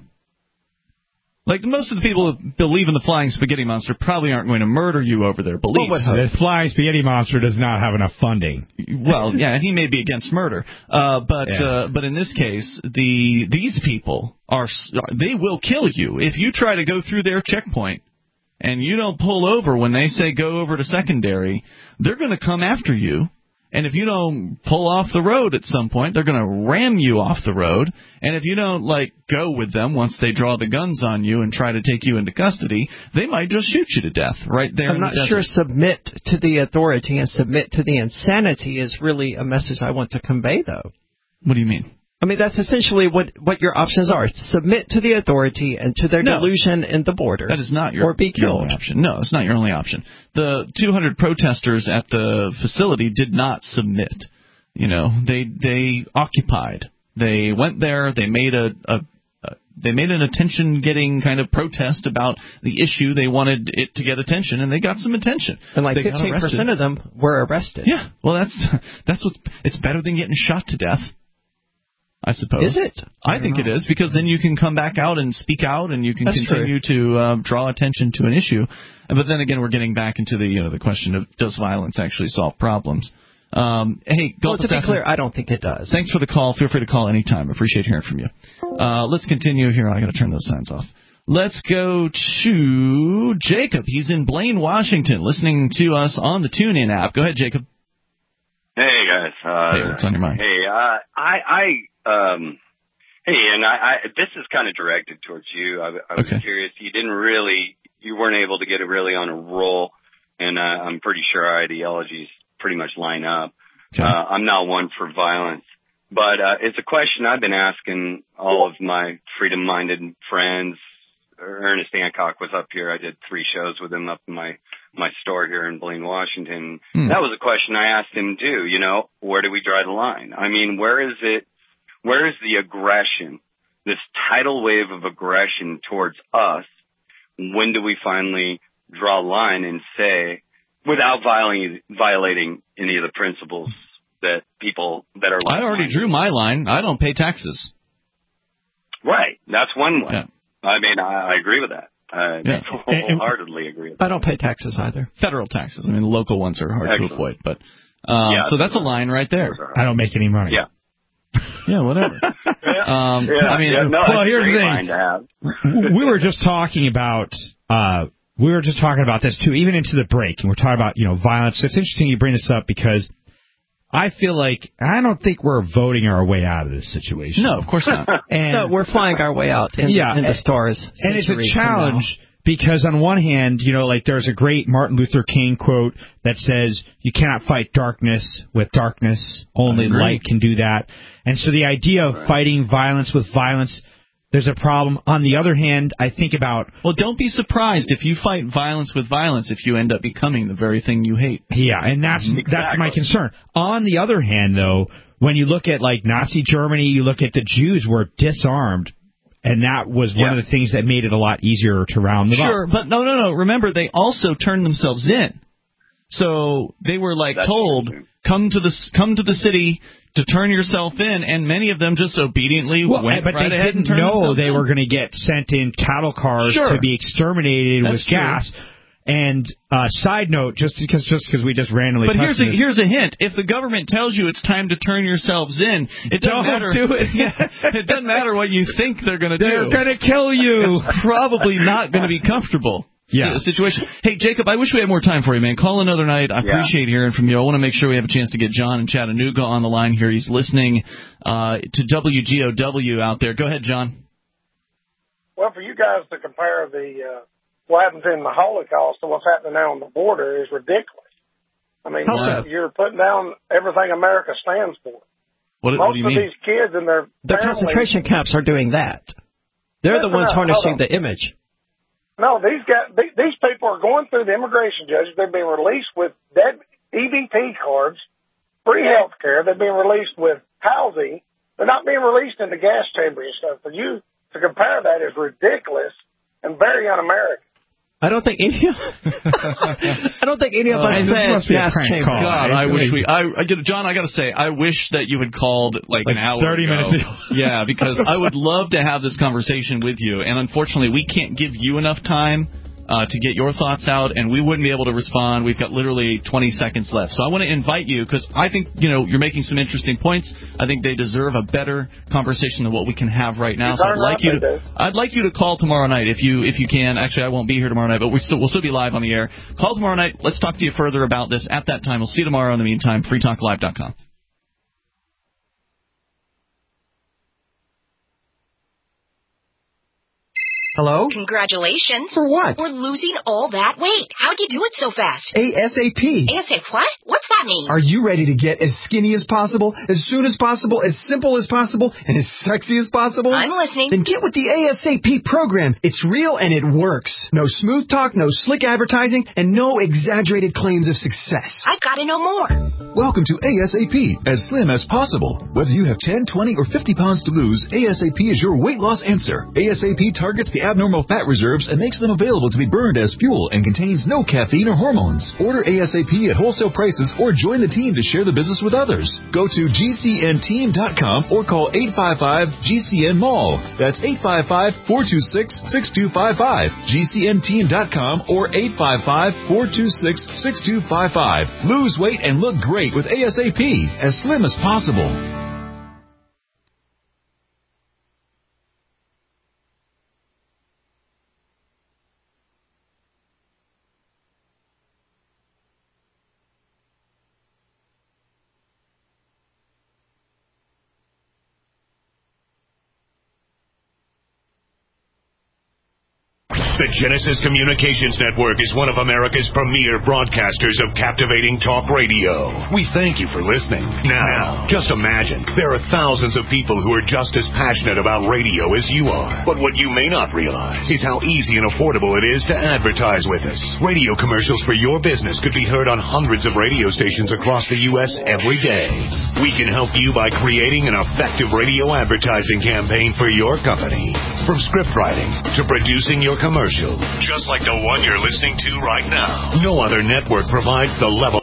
Like, most of the people who believe in the flying spaghetti monster probably aren't going to murder you over their beliefs. The flying spaghetti monster does not have enough funding. Well, yeah, and he may be against murder. But in this case, these people they will kill you. If you try to go through their checkpoint and you don't pull over when they say go over to secondary, they're going to come after you. And if you don't pull off the road at some point, they're going to ram you off the road. And if you don't, go with them once they draw the guns on you and try to take you into custody, they might just shoot you to death right there in the desert. I'm not sure submit to the authority and submit to the insanity is really a message I want to convey, though. What do you mean? I mean, that's essentially what your options are. Submit to the authority and to their delusion in the border. That is not your only option. No, it's not your only option. The 200 protesters at the facility did not submit. They occupied. They went there. They made an attention-getting kind of protest about the issue. They wanted it to get attention, and they got some attention. And 15% of them were arrested. Yeah. Well, it's better than getting shot to death, I suppose. Is it? I think it is, because then you can come back out and speak out, and you can continue to draw attention to an issue. But then again, we're getting back into the question of, does violence actually solve problems? Hey, Golf to Assassin, be clear, I don't think it does. Thanks for the call. Feel free to call anytime. Appreciate hearing from you. Let's continue here. I got to turn those signs off. Let's go to Jacob. He's in Blaine, Washington, listening to us on the TuneIn app. Go ahead, Jacob. Hey, guys. Hey, what's on your mind? Hey, this is kind of directed towards you. I was curious. You weren't able to get it really on a roll, and I'm pretty sure our ideologies pretty much line up. Okay. I'm not one for violence, but it's a question I've been asking all of my freedom-minded friends. Ernest Hancock was up here. I did 3 shows with him up in my store here in Blaine, Washington. That was a question I asked him too. Where do we draw the line? I mean, where is the aggression, this tidal wave of aggression towards us? When do we finally draw a line and say, without violating any of the principles that people that are like I already drew my line. I don't pay taxes. Right. That's one way. Yeah. I mean, I agree with that. I wholeheartedly agree with that. I don't pay taxes either. Federal taxes. I mean, local ones are hard to avoid. But so that's a line right there. I don't make any money. Yeah. Yeah, whatever. Well, here's the thing. We were just talking about we were just talking about this, too, even into the break, and we're talking about, violence. It's interesting you bring this up because I feel like I don't think we're voting our way out of this situation. No, of course not. No, we're flying our way out in the stars. And it's a challenge because on one hand, there's a great Martin Luther King quote that says, you cannot fight darkness with darkness. Only light can do that. And so the idea of fighting violence with violence, there's a problem. On the other hand, I think about... Well, don't be surprised if you fight violence with violence if you end up becoming the very thing you hate. Yeah, and that's my concern. On the other hand, though, when you look at, Nazi Germany, you look at the Jews were disarmed, and that was one of the things that made it a lot easier to round them up. Sure, but no. Remember, they also turned themselves in. So they were, told, come to the city... to turn yourself in, and many of them just obediently went right ahead and turned themselves in. But they didn't know they were going to get sent in cattle cars to be exterminated with gas. And side note, just because we just randomly. But here's a hint: if the government tells you it's time to turn yourselves in, it doesn't matter. Do it. It doesn't matter what you think they're going to do. They're going to kill you. It's probably not going to be comfortable. Situation. Hey, Jacob, I wish we had more time for you, man. Call another night. I appreciate hearing from you. I want to make sure we have a chance to get John in Chattanooga on the line here. He's listening to WGOW out there. Go ahead, John. Well, for you guys to compare what happened in the Holocaust to what's happening now on the border is ridiculous. I mean, you're putting down everything America stands for. What do you mean? Most of these kids and their concentration camps are doing that. They're the ones tarnishing the image. No, these people are going through the immigration judges. They're being released with dead EBT cards, free health care. They're being released with housing. They're not being released in the gas chamber and stuff. For you to compare that is ridiculous and very un-American. I don't think any of us said gas chamber. God, I wish John, I got to say, I wish that you had called an hour 30 ago. minutes ago. Yeah, because I would love to have this conversation with you, and unfortunately, we can't give you enough time to get your thoughts out, and we wouldn't be able to respond. We've got literally 20 seconds left. So I want to invite you, because I think, you're making some interesting points. I think they deserve a better conversation than what we can have right now. So I'd like you to call tomorrow night if you can. Actually, I won't be here tomorrow night, but we'll still be live on the air. Call tomorrow night. Let's talk to you further about this at that time. We'll see you tomorrow. In the meantime, freetalklive.com. Hello? Congratulations. For what? For losing all that weight. How'd you do it so fast? ASAP. ASAP what? What's that mean? Are you ready to get as skinny as possible, as soon as possible, as simple as possible, and as sexy as possible? I'm listening. Then get with the ASAP program. It's real and it works. No smooth talk, no slick advertising, and no exaggerated claims of success. I've got to know more. Welcome to ASAP, as slim as possible. Whether you have 10, 20, or 50 pounds to lose, ASAP is your weight loss answer. ASAP targets the abnormal fat reserves and makes them available to be burned as fuel and contains no caffeine or hormones. Order ASAP at wholesale prices or join the team to share the business with others. Go to GCNteam.com or call 855-GCN-MALL. That's 855-426-6255. GCNteam.com or 855-426-6255. Lose weight and look great with ASAP, as slim as possible. The Genesis Communications Network is one of America's premier broadcasters of captivating talk radio. We thank you for listening. Now, just imagine, there are thousands of people who are just as passionate about radio as you are. But what you may not realize is how easy and affordable it is to advertise with us. Radio commercials for your business could be heard on hundreds of radio stations across the U.S. every day. We can help you by creating an effective radio advertising campaign for your company. From script writing to producing your commercial, just like the one you're listening to right now. No other network provides the level